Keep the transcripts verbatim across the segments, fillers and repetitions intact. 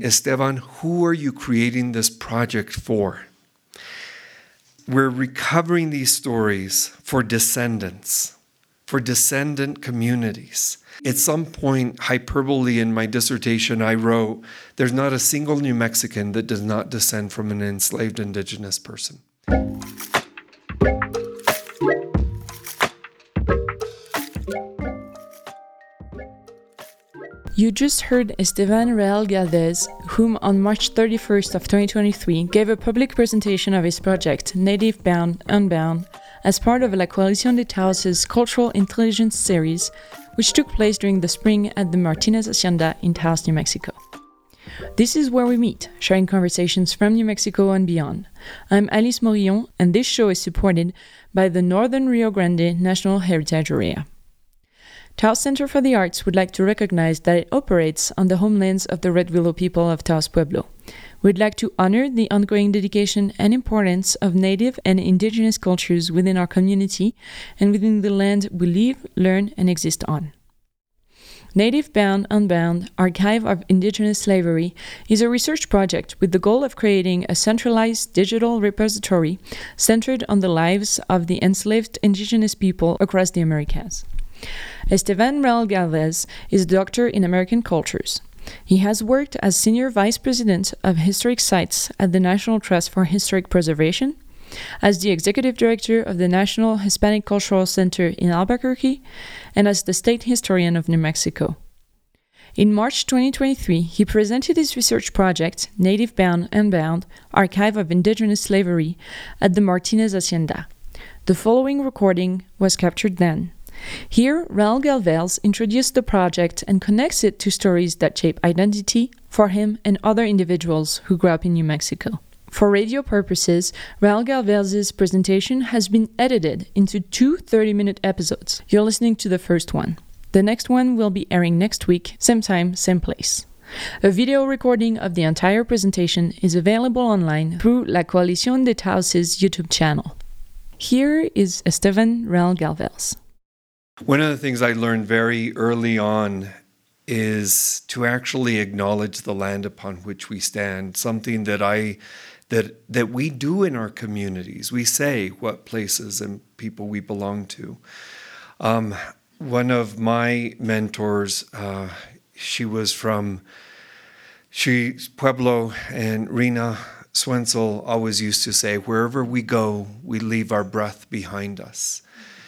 Esteban, who are you creating this project for? We're recovering these stories for descendants, for descendant communities. At some point, hyperbole in my dissertation, I wrote, there's not a single New Mexican that does not descend from an enslaved indigenous person. You just heard Esteban Real Galvez, whom on March thirty-first of twenty twenty-three gave a public presentation of his project, Native Bound, Unbound, as part of La Coalición de Taos's Cultural Intelligence series, which took place during the spring at the Martinez Hacienda in Taos, New Mexico. This is where we meet, sharing conversations from New Mexico and beyond. I'm Alice Morillon, and this show is supported by the Northern Rio Grande National Heritage Area. Taos Center for the Arts would like to recognize that it operates on the homelands of the Red Willow people of Taos Pueblo. We'd like to honor the ongoing dedication and importance of Native and Indigenous cultures within our community and within the land we live, learn, and exist on. Native Bound, Unbound, Archive of Indigenous Slavery is a research project with the goal of creating a centralized digital repository centered on the lives of the enslaved indigenous people across the Americas. Esteban Real Galvez is a doctor in American cultures. He has worked as Senior Vice President of Historic Sites at the National Trust for Historic Preservation, as the Executive Director of the National Hispanic Cultural Center in Albuquerque, and as the State Historian of New Mexico. In March twenty twenty-three, he presented his research project, Native Bound, Unbound, Archive of Indigenous Slavery, at the Martinez Hacienda. The following recording was captured then. Here, Real Galvez introduced the project and connects it to stories that shape identity for him and other individuals who grew up in New Mexico. For radio purposes, Real Galvez's presentation has been edited into two thirty-minute episodes. You're listening to the first one. The next one will be airing next week, same time, same place. A video recording of the entire presentation is available online through La Coalición de Taos's YouTube channel. Here is Esteban Real Galvez. One of the things I learned very early on is to actually acknowledge the land upon which we stand, something that I that that we do in our communities. We say what places and people we belong to. Um, one of my mentors, uh, she was from she Pueblo, and Rena Swenzel always used to say, wherever we go, we leave our breath behind us.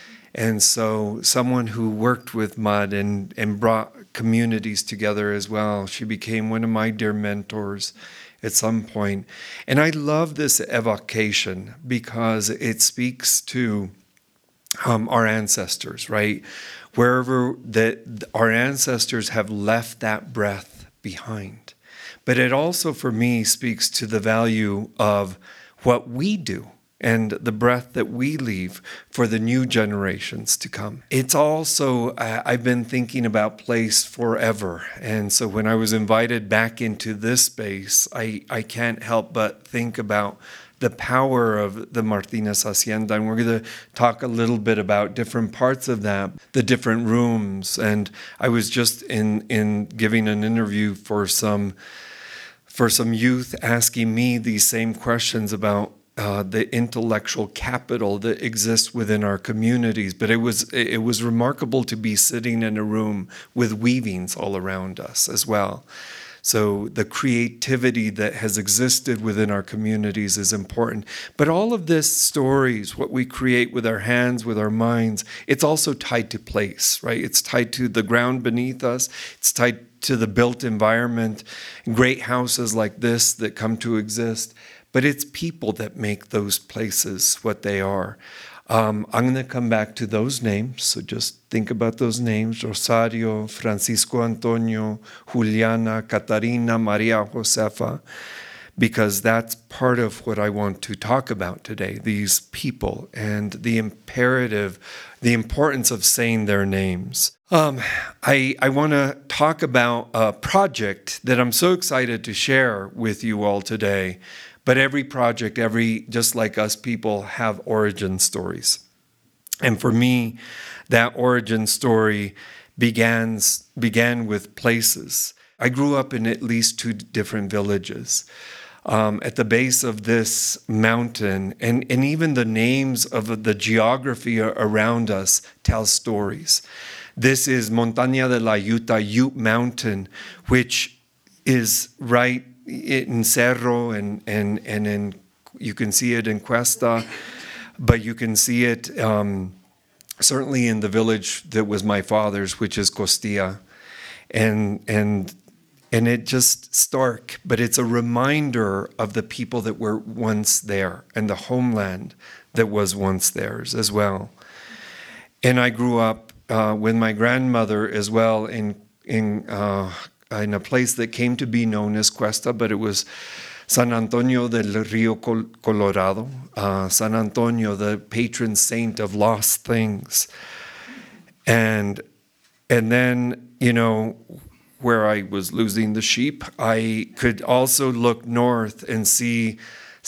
And so someone who worked with mud and, and brought communities together as well, she became one of my dear mentors at some point. And I love this evocation because it speaks to um, our ancestors, right? Wherever that our ancestors have left that breath behind. But it also, for me, speaks to the value of what we do and the breath that we leave for the new generations to come. It's also, uh, I've been thinking about place forever. And so when I was invited back into this space, I, I can't help but think about the power of the Martinez Hacienda. And we're going to talk a little bit about different parts of that, the different rooms. And I was just in, in giving an interview for some, for some youth asking me these same questions about Uh, the intellectual capital that exists within our communities. But it was it was remarkable to be sitting in a room with weavings all around us as well. So the creativity that has existed within our communities is important. But all of this stories, what we create with our hands, with our minds, it's also tied to place, right? It's tied to the ground beneath us. It's tied to the built environment, great houses like this that come to exist. But it's people that make those places what they are. Um, I'm going to come back to those names, so just think about those names: Rosario, Francisco Antonio, Juliana, Catarina, Maria Josefa, because that's part of what I want to talk about today, these people and the imperative, the importance of saying their names. Um, I, I want to talk about a project that I'm so excited to share with you all today. But every project, every just like us people, have origin stories. And for me, that origin story begins began with places. I grew up in at least two different villages. Um, at the base of this mountain, and, and even the names of the geography around us tell stories. This is Montaña de la Yuta, Ute Mountain, which is right in Cerro, and, and, and in, you can see it in Cuesta, but you can see it um, certainly in the village that was my father's, which is Costilla. And, and And it just stark, but it's a reminder of the people that were once there and the homeland that was once theirs as well. And I grew up uh, with my grandmother as well in in uh, in a place that came to be known as Cuesta, but it was San Antonio del Rio Colorado, uh, San Antonio, the patron saint of lost things. And and then, you know, where I was losing the sheep, I could also look north and see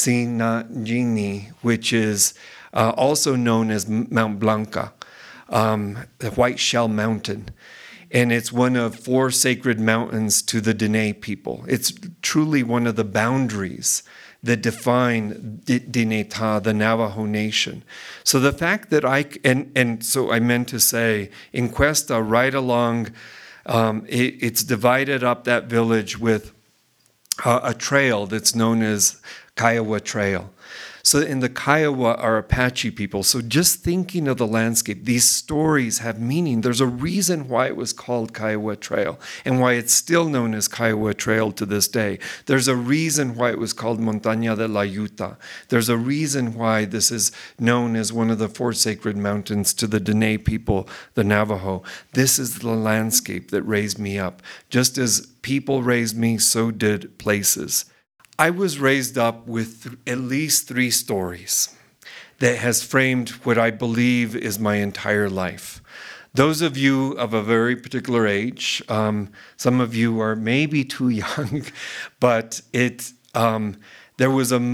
Sinajini, which is uh, also known as Mount Blanca, um, the White Shell Mountain. And it's one of four sacred mountains to the Dene people. It's truly one of the boundaries that define Dinétah, the Navajo Nation. So the fact that I, and, and so I meant to say, in Cuesta, right along, Um, it, it's divided up that village with uh, a trail that's known as Kiowa Trail. So in the Kiowa are Apache people. So just thinking of the landscape, these stories have meaning. There's a reason why it was called Kiowa Trail and why it's still known as Kiowa Trail to this day. There's a reason why it was called Montaña de la Yuta. There's a reason why this is known as one of the four sacred mountains to the Dene people, the Navajo. This is the landscape that raised me up. Just as people raised me, so did places. I was raised up with at least three stories that has framed what I believe is my entire life. Those of you of a very particular age, um, some of you are maybe too young, but it um, there was a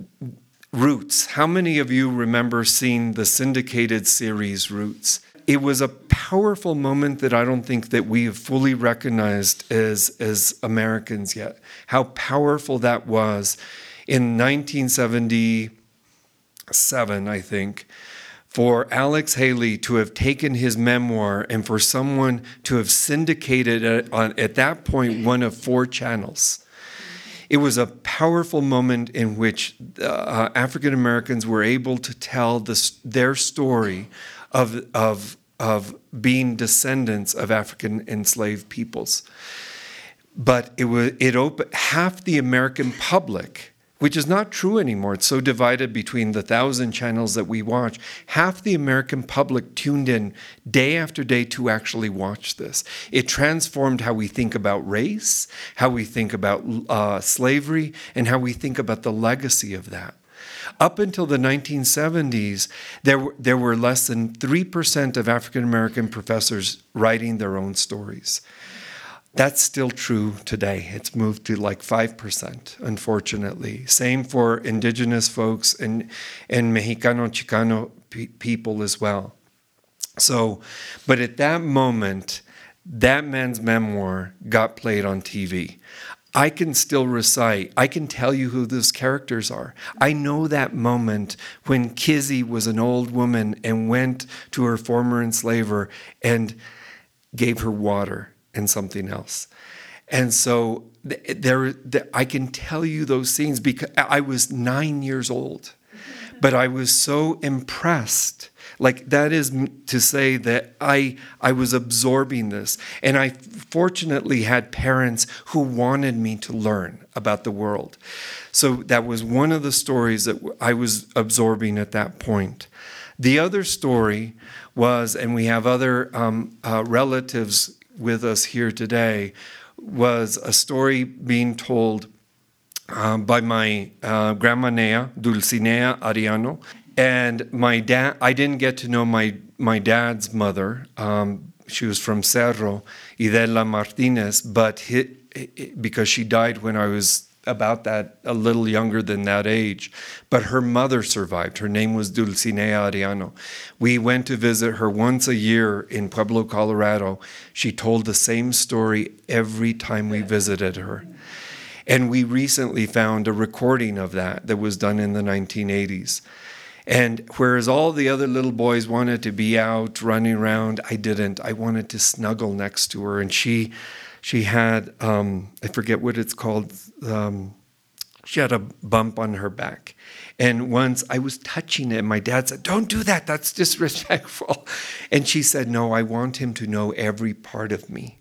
Roots. How many of you remember seeing the syndicated series Roots? It was a powerful moment that I don't think that we have fully recognized as, as Americans yet. How powerful that was in nineteen seventy-seven, I think, for Alex Haley to have taken his memoir and for someone to have syndicated it on, at that point, one of four channels. It was a powerful moment in which uh, African Americans were able to tell this, their story of, of, of being descendants of African enslaved peoples. But it was it opened half the American public, which is not true anymore. It's so divided between the thousand channels that we watch. Half the American public tuned in day after day to actually watch this. It transformed how we think about race, how we think about uh, slavery, and how we think about the legacy of that. Up until the nineteen seventies, there were, there were less than three percent of African American professors writing their own stories. That's still true today. It's moved to like five percent, unfortunately. Same for indigenous folks and, and Mexicano, Chicano pe- people as well. So, but at that moment, that man's memoir got played on T V. I can still recite, I can tell you who those characters are. I know that moment when Kizzy was an old woman and went to her former enslaver and gave her water and something else. And so there, there, I can tell you those scenes because I was nine years old, but I was so impressed. Like that is to say that I, I was absorbing this. And I fortunately had parents who wanted me to learn about the world. So that was one of the stories that I was absorbing at that point. The other story was, and we have other um, uh, relatives with us here today, was a story being told uh, by my uh, grandma Nea, Dulcinea Ariano. And my dad, I didn't get to know my, my dad's mother. Um, she was from Cerro, Idela Martinez, but he, because she died when I was about that, a little younger than that age. But her mother survived. Her name was Dulcinea Ariano. We went to visit her once a year in Pueblo, Colorado. She told the same story every time we visited her. And we recently found a recording of that that was done in the nineteen eighties. And whereas all the other little boys wanted to be out running around, I didn't. I wanted to snuggle next to her. And she she had, um, I forget what it's called, um, she had a bump on her back. And once I was touching it, and my dad said, "Don't do that, that's disrespectful." And she said, "No, I want him to know every part of me."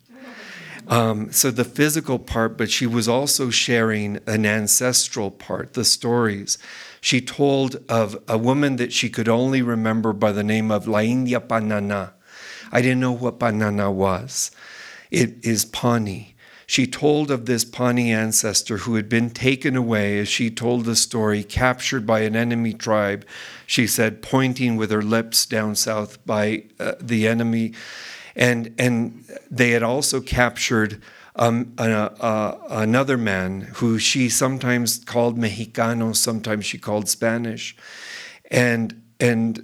Um, so the physical part, but she was also sharing an ancestral part, the stories. She told of a woman that she could only remember by the name of La India Panana. I didn't know what Panana was. It is Pawnee. She told of this Pawnee ancestor who had been taken away, as she told the story, captured by an enemy tribe, she said, pointing with her lips down south by uh, the enemy. And and they had also captured um, a, a, another man who she sometimes called Mexicano, sometimes she called Spanish. And and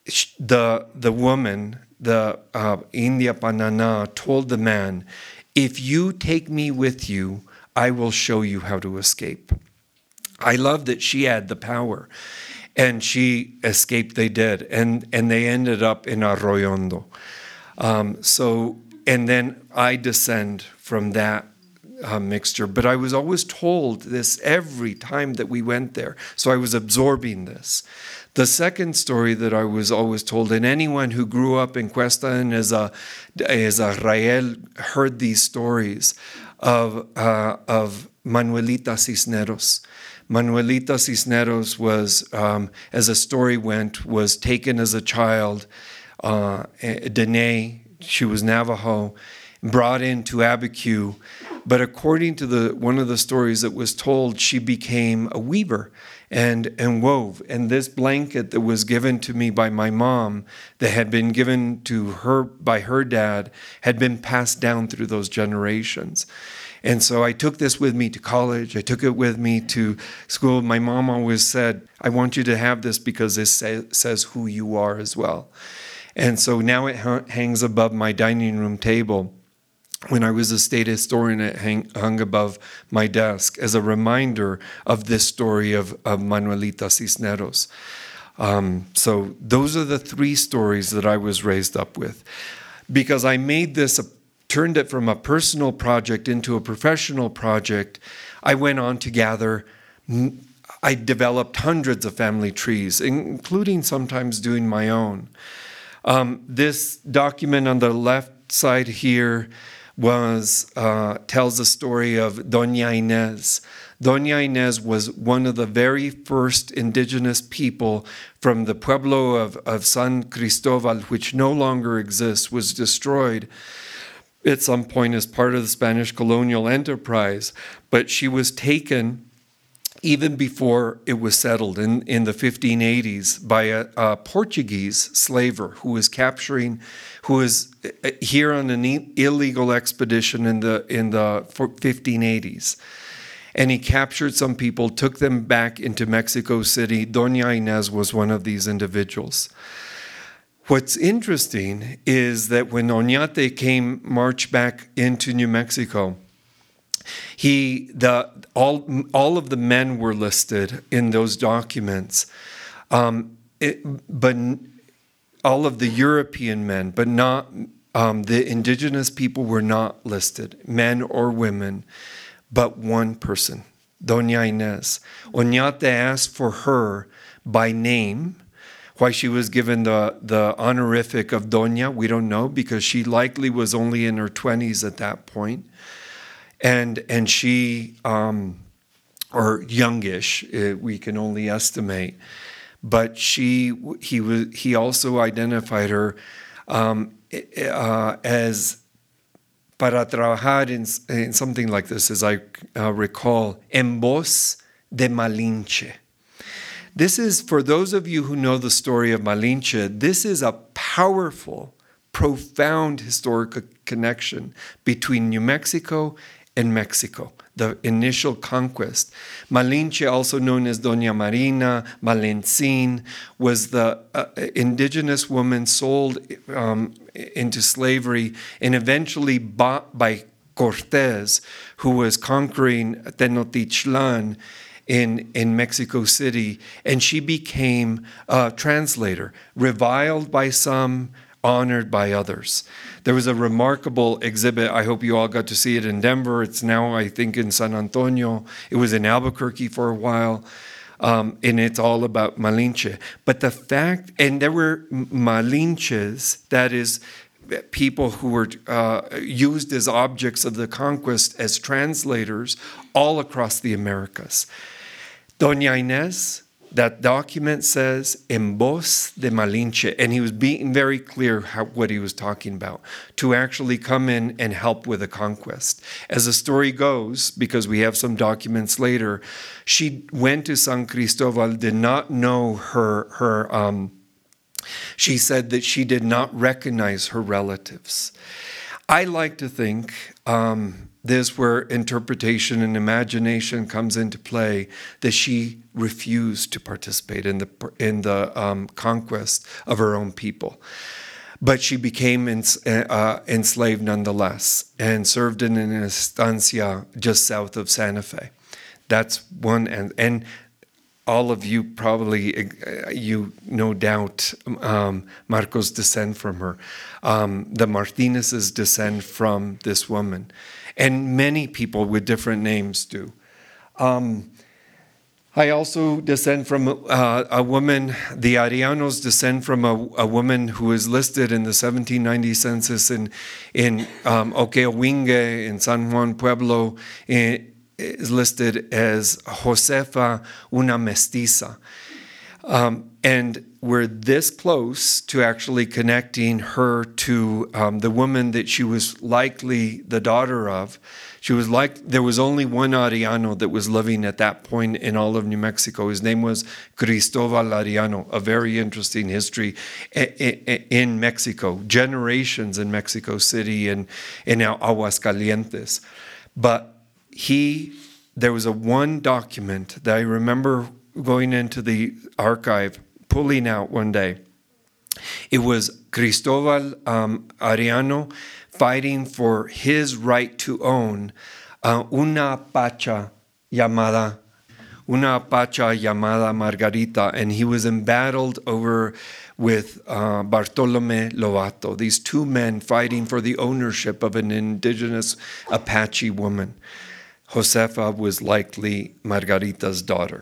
the the woman, the uh, India Panana, told the man, "If you take me with you, I will show you how to escape." I love that she had the power. And she escaped, they did. And, and they ended up in Arroyo Hondo. Um, so, and then I descend from that uh, mixture. But I was always told this every time that we went there. So I was absorbing this. The second story that I was always told, and anyone who grew up in Cuesta and as a, as a Rael heard these stories of, uh, of Manuelita Cisneros. Manuelita Cisneros was, um, as the story went, was taken as a child. Uh, Dene, she was Navajo, brought into Abiquiu. But according to the one of the stories that was told, she became a weaver and, and wove. And this blanket that was given to me by my mom, that had been given to her by her dad, had been passed down through those generations. And so I took this with me to college. I took it with me to school. My mom always said, "I want you to have this because this say, says who you are as well." And so now it hangs above my dining room table. When I was a state historian, it hang, hung above my desk as a reminder of this story of, of Manuelita Cisneros. Um, so those are the three stories that I was raised up with. Because I made this, a, turned it from a personal project into a professional project, I went on to gather, I developed hundreds of family trees, including sometimes doing my own. Um, this document on the left side here was uh, tells the story of Doña Inés. Doña Inés was one of the very first indigenous people from the pueblo of, of San Cristobal, which no longer exists, was destroyed at some point as part of the Spanish colonial enterprise. But she was taken even before it was settled in, in the fifteen eighties by a, a Portuguese slaver who was capturing, who was here on an illegal expedition in the in the fifteen eighties. And he captured some people, took them back into Mexico City. Doña Inés was one of these individuals. What's interesting is that when Oñate came, marched back into New Mexico, He, the all all of the men were listed in those documents, um, it, but all of the European men, but not um, the indigenous people were not listed, men or women, but one person, Doña Inés. Oñate asked for her by name. Why she was given the, the honorific of Doña, we don't know, because she likely was only in her twenties at that point. And and she, um, or youngish, uh, we can only estimate, but she he was he also identified her um, uh, as para trabajar in, in something like this, as I uh, recall, en voz de Malinche. This is, for those of you who know the story of Malinche, this is a powerful, profound historical connection between New Mexico in Mexico, the initial conquest. Malinche, also known as Doña Marina, Malencin, was the uh, indigenous woman sold um, into slavery and eventually bought by Cortés, who was conquering Tenochtitlan in, in Mexico City, and she became a translator, reviled by some, honored by others. There was a remarkable exhibit. I hope you all got to see it in Denver. It's now, I think, in San Antonio. It was in Albuquerque for a while, um, and it's all about Malinche. But the fact, and there were Malinches, that is, people who were uh, used as objects of the conquest as translators all across the Americas. Doña Inés, that document says, en voz de Malinche, and he was being very clear how, what he was talking about, to actually come in and help with the conquest. As the story goes, because we have some documents later, she went to San Cristobal, did not know her, her um, she said that she did not recognize her relatives. I like to think um, this where interpretation and imagination comes into play, that she refused to participate in the in the um, conquest of her own people. But she became ens- uh, enslaved nonetheless and served in an estancia just south of Santa Fe. That's one, and and all of you probably, you no doubt, um, Marcos descend from her. Um, the Martinez's descend from this woman. And many people with different names do. Um, I also descend from uh, a woman, the Arianos descend from a, a woman who is listed in the seventeen ninety census in, in um, Oqueowingue, in San Juan Pueblo, in, is listed as Josefa, una mestiza. Um, and we're this close to actually connecting her to um, the woman that she was likely the daughter of. She was like, there was only one Ariano that was living at that point in all of New Mexico. His name was Cristobal Ariano, a very interesting history in Mexico, generations in Mexico City and in Aguascalientes. But he, there was a one document that I remember going into the archive, pulling out one day. It was Cristobal um, Ariano fighting for his right to own uh, una pacha llamada, una pacha llamada Margarita, and he was embattled over with uh, Bartolome Lovato, these two men fighting for the ownership of an indigenous Apache woman. Josefa was likely Margarita's daughter.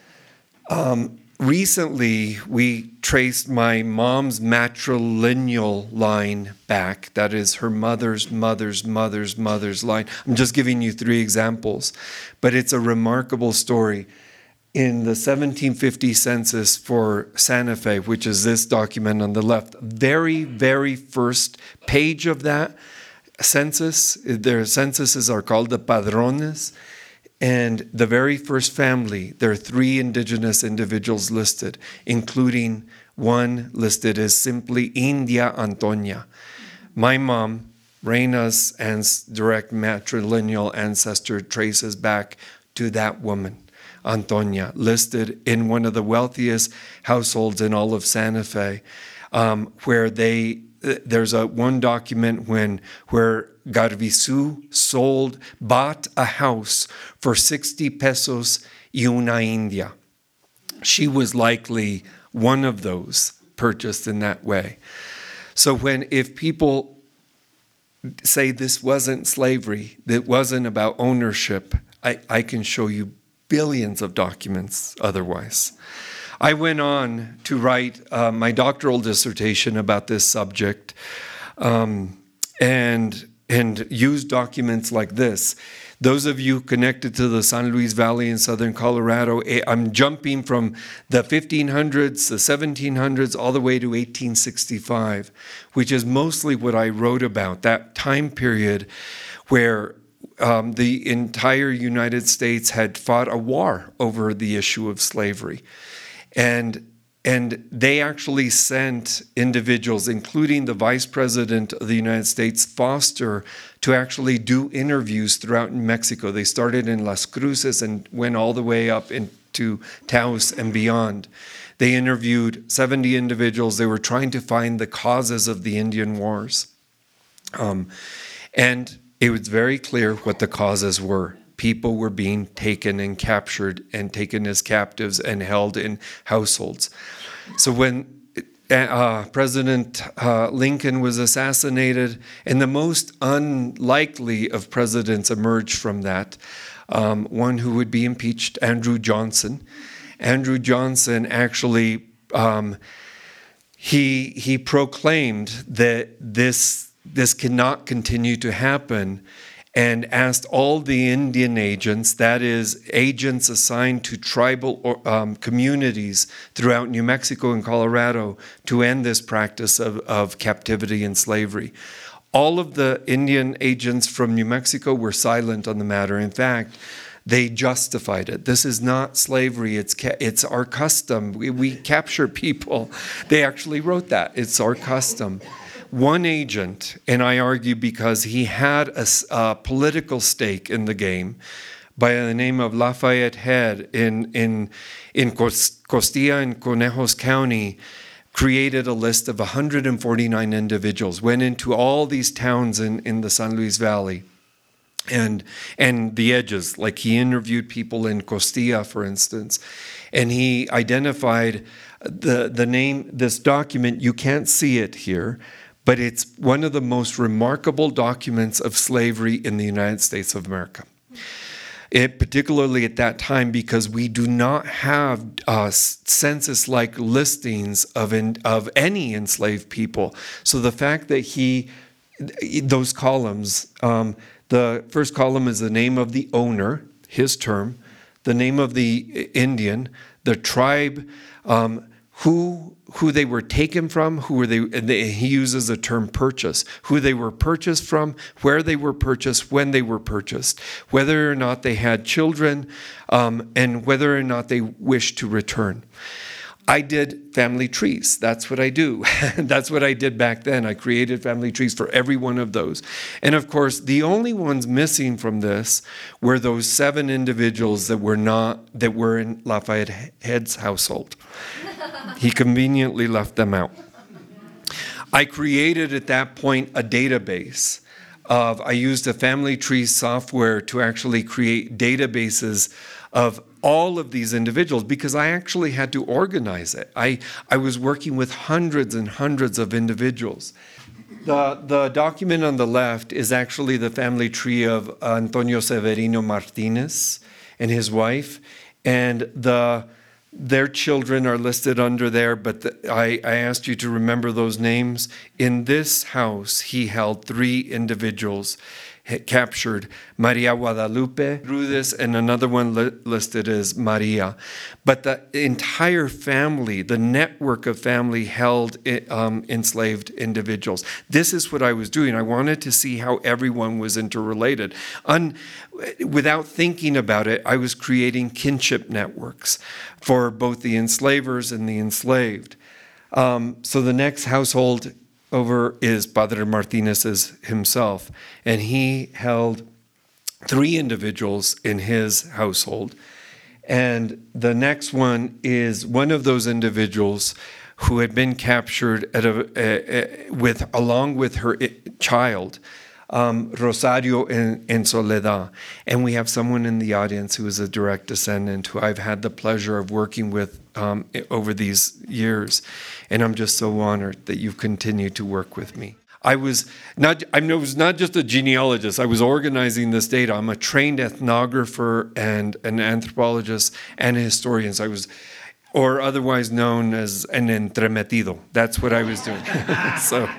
Um, recently, we traced my mom's matrilineal line back. That is her mother's mother's mother's mother's line. I'm just giving you three examples, but it's a remarkable story. In the seventeen fifty census for Santa Fe, which is this document on the left, very, very first page of that census, their censuses are called the padrones, and the very first family, there are three indigenous individuals listed, including one listed as simply India Antonia. My mom, Reina's direct matrilineal ancestor traces back to that woman, Antonia, listed in one of the wealthiest households in all of Santa Fe, um, where they there's a one document when where Garvisu sold, bought a house for sixty pesos y una India. She was likely one of those purchased in that way. So when, if people say this wasn't slavery, that wasn't about ownership, I, I can show you billions of documents otherwise. I went on to write uh, my doctoral dissertation about this subject um, and and use documents like this. Those of you connected to the San Luis Valley in southern Colorado, I'm jumping from the fifteen hundreds, the seventeen hundreds, all the way to eighteen sixty-five, which is mostly what I wrote about, that time period where um, the entire United States had fought a war over the issue of slavery. And and they actually sent individuals, including the Vice President of the United States, Foster, to actually do interviews throughout Mexico. They started in Las Cruces and went all the way up into Taos and beyond. They interviewed seventy individuals. They were trying to find the causes of the Indian Wars. Um, and it was very clear what the causes were. People were being taken and captured and taken as captives and held in households. So when uh, President uh, Lincoln was assassinated, and the most unlikely of presidents emerged from that, um, one who would be impeached, Andrew Johnson. Andrew Johnson actually, um, he he proclaimed that this this cannot continue to happen, and asked all the Indian agents, that is, agents assigned to tribal or, um, communities throughout New Mexico and Colorado, to end this practice of, of captivity and slavery. All of the Indian agents from New Mexico were silent on the matter. In fact, they justified it. This is not slavery, it's ca- it's our custom. We, we capture people. They actually wrote that. It's our custom. One agent, and I argue because he had a, a political stake in the game, by the name of Lafayette Head in in in Costilla and Conejos County, created a list of one hundred forty-nine individuals, went into all these towns in, in the San Luis Valley and and the edges. Like, he interviewed people in Costilla, for instance, and he identified the the name, this document. You can't see it here, but it's one of the most remarkable documents of slavery in the United States of America. It, particularly at that time, because we do not have uh, census-like listings of in, of any enslaved people. So the fact that he, those columns, um, the first column is the name of the owner, his term, the name of the Indian, the tribe, um, who who they were taken from, who were they, and they, he uses the term purchase, who they were purchased from, where they were purchased, when they were purchased, whether or not they had children, um, and whether or not they wished to return. I did family trees. That's what I do. That's what I did back then. I created family trees for every one of those. And of course, the only ones missing from this were those seven individuals that were not, that were in Lafayette Head's household. He conveniently left them out. I created at that point a database of, I used a family tree software to actually create databases of all of these individuals, because I actually had to organize it. I, I was working with hundreds and hundreds of individuals. The, the document on the left is actually the family tree of Antonio Severino Martinez and his wife, and the their children are listed under there, but the, I, I asked you to remember those names. In this house, he held three individuals captured, Maria Guadalupe, Rudes, and another one li- listed as Maria. But the entire family, the network of family, held um, enslaved individuals. This is what I was doing. I wanted to see how everyone was interrelated. Un- without thinking about it, I was creating kinship networks for both the enslavers and the enslaved. Um, so the next household over is Padre Martinez's himself, and he held three individuals in his household. And the next one is one of those individuals who had been captured at a, a, a, with along with her child, um, Rosario and, and Soledad. And we have someone in the audience who is a direct descendant who I've had the pleasure of working with um, over these years. And I'm just so honored that you've continued to work with me. I was not I was not just a genealogist. I was organizing this data. I'm a trained ethnographer and an anthropologist and a historian. So I was, or otherwise known as an entremetido. That's what I was doing. So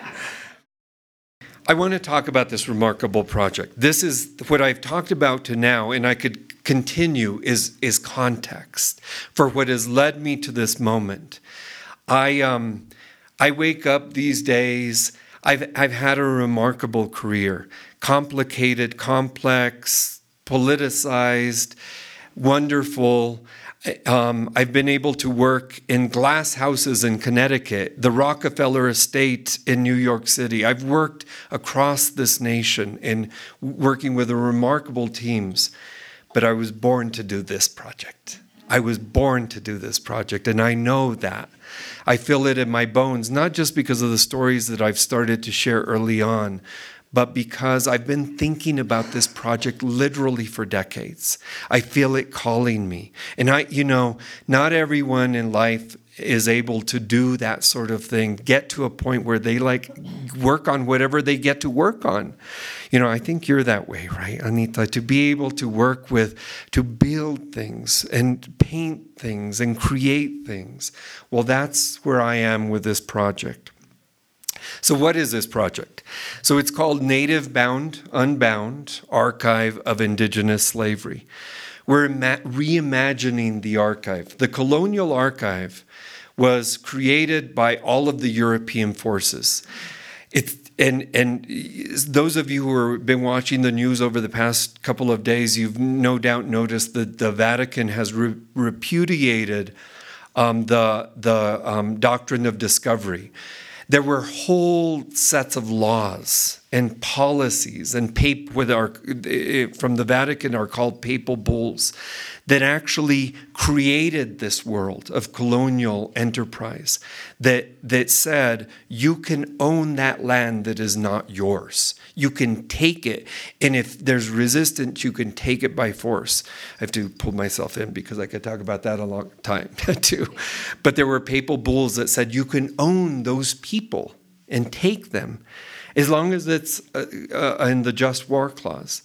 I want to talk about this remarkable project. This is what I've talked about to now, and I could continue, is, is context for what has led me to this moment. I um, I wake up these days, I've I've had a remarkable career, complicated, complex, politicized, wonderful. Um, I've been able to work in glass houses in Connecticut, the Rockefeller Estate in New York City. I've worked across this nation in working with remarkable teams, but I was born to do this project. I was born to do this project, and I know that. I feel it in my bones, not just because of the stories that I've started to share early on, but because I've been thinking about this project literally for decades. I feel it calling me. And I, you know, not everyone in life is able to do that sort of thing, get to a point where they like work on whatever they get to work on. You know, I think you're that way, right, Anita? To be able to work with, to build things and paint things and create things. Well, that's where I am with this project. So what is this project? So it's called Native Bound, Unbound, Archive of Indigenous Slavery. We're ima- reimagining the archive. The colonial archive was created by all of the European forces. It's, and, and those of you who have been watching the news over the past couple of days, you've no doubt noticed that the Vatican has re- repudiated um, the, the um, doctrine of discovery. There were whole sets of laws and policies and pap- with our, from the Vatican are called papal bulls that actually created this world of colonial enterprise that, that said you can own that land that is not yours. You can take it, and if there's resistance, you can take it by force. I have to pull myself in because I could talk about that a long time too. But there were papal bulls that said you can own those people and take them as long as it's uh, uh, in the Just War Clause.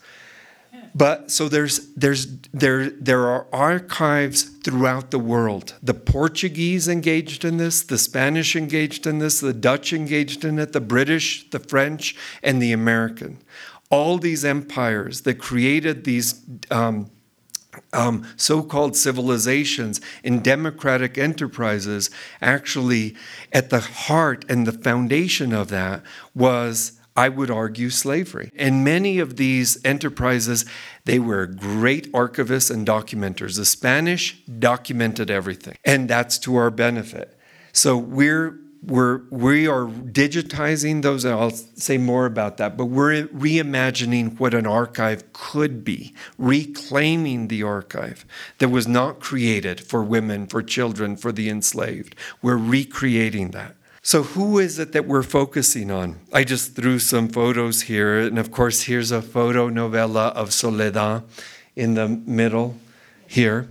But so there's there's there there are archives throughout the world. The Portuguese engaged in this, the Spanish engaged in this, the Dutch engaged in it, the British, the French, and the American. All these empires that created these um, um, so-called civilizations and democratic enterprises, actually at the heart and the foundation of that was, I would argue, slavery. And many of these enterprises, they were great archivists and documenters. The Spanish documented everything, and that's to our benefit. So we're we're we are digitizing those, and I'll say more about that, but we're reimagining what an archive could be, reclaiming the archive that was not created for women, for children, for the enslaved. We're recreating that. So who is it that we're focusing on? I just threw some photos here. And of course, here's a photo novella of Soledad in the middle here.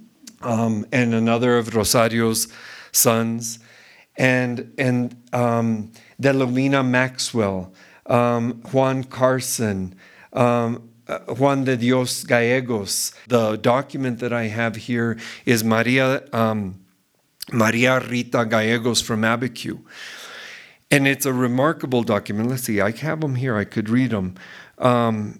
Um, and another of Rosario's sons. And, and um, Delomina Maxwell, um, Juan Carson, um, uh, Juan de Dios Gallegos. The document that I have here is Maria... Um, Maria Rita Gallegos from Abiquiu. And it's a remarkable document. Let's see, I have them here, I could read them. Um,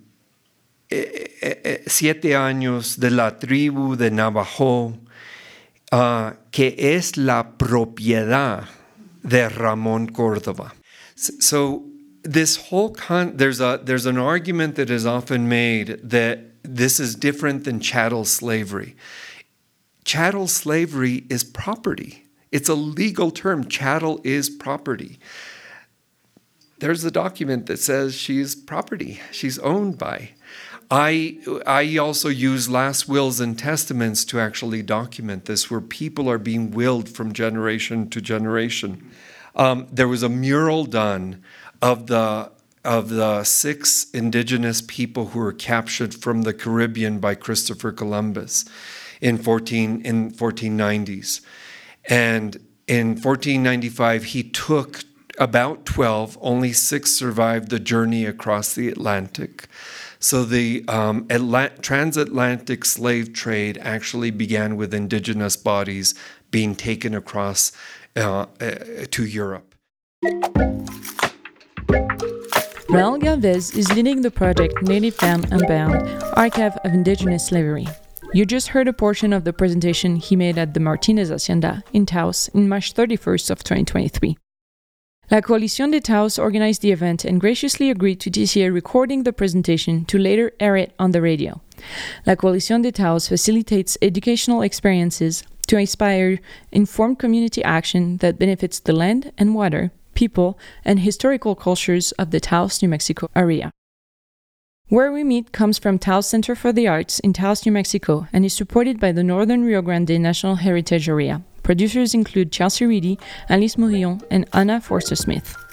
siete años de la tribu de Navajo, uh, que es la propiedad de Ramón Córdoba. So this whole, con- there's a there's an argument that is often made that this is different than chattel slavery. Chattel slavery is property. It's a legal term. Chattel is property. There's a document that says she's property. She's owned by. I I also use last wills and testaments to actually document this, where people are being willed from generation to generation. Um, there was a mural done of the of the six indigenous people who were captured from the Caribbean by Christopher Columbus in fourteen in fourteen nineties. And in fourteen ninety-five, he took about twelve, only six survived the journey across the Atlantic. So the um, Atlant- transatlantic slave trade actually began with indigenous bodies being taken across uh, uh, to Europe. Rael Galvez is leading the project Native Bound, Unbound, Archive of Indigenous Slavery. You just heard a portion of the presentation he made at the Martinez Hacienda in Taos in March thirty-first of twenty twenty-three. La Coalición de Taos organized the event and graciously agreed to T C A recording the presentation to later air it on the radio. La Coalición de Taos facilitates educational experiences to inspire informed community action that benefits the land and water, people, and historical cultures of the Taos, New Mexico area. Where We Meet comes from Taos Center for the Arts in Taos, New Mexico, and is supported by the Northern Rio Grande National Heritage Area. Producers include Chelsea Reedy, Alice Morillon, and Anna Forster-Smith.